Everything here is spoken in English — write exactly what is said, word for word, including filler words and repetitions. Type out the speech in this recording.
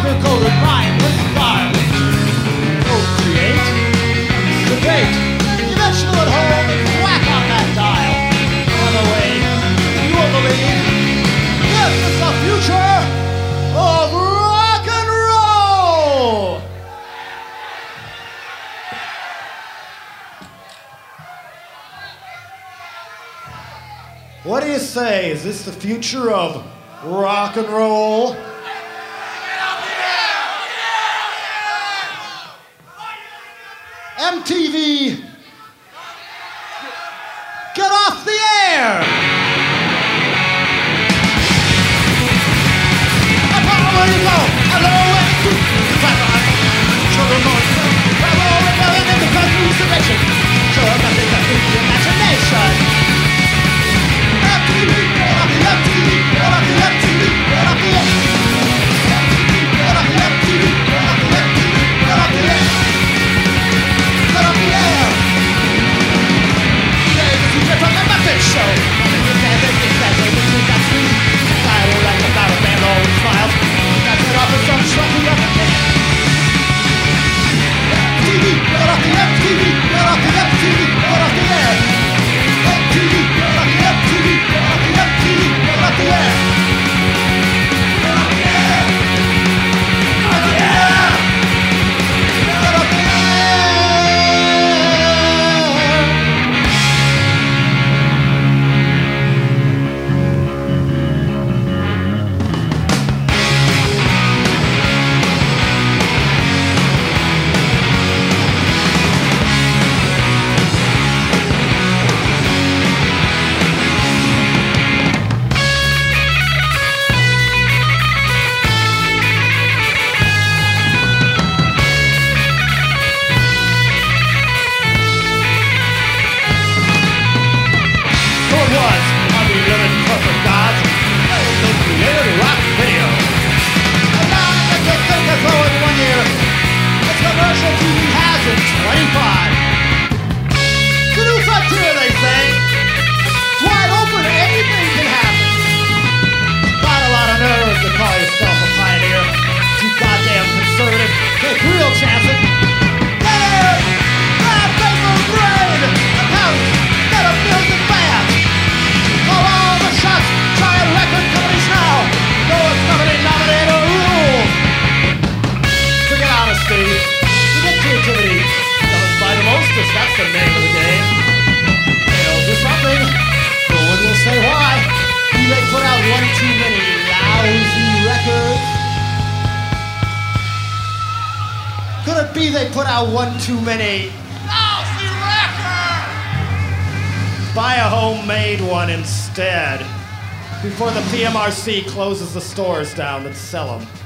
sugar-coated mindless garbage. Procreate, debate, eventually at home and whack on that dial. By the way, you will believe this is the future of rock and roll! What do you say? Is this the future of rock and roll? M T V, get off the air! Where you go? Hello, and to the platform. Children going to travel, rebellion, and the country's direction. Sure, nothing but the imagination. M T V, get off the M T V, get off the M T V, get off the M T V. Get off the M T V, get off the M T V, get off the air. Get off the air. Yeah, this is from the Muppet Show. Nothing is as it is as it is, we got sweet. I will write about a band all with smiles. That's it off with some schlucky up and down. M T V, get off the M T V, get off the M T V, get off the air. M T V, get off the M T V, get off the M T V, get off the air. Get off the air. Get off the air. Get off the air. They put out one too many lousy records. Buy a homemade one instead before the P M R C closes the stores down that sell them.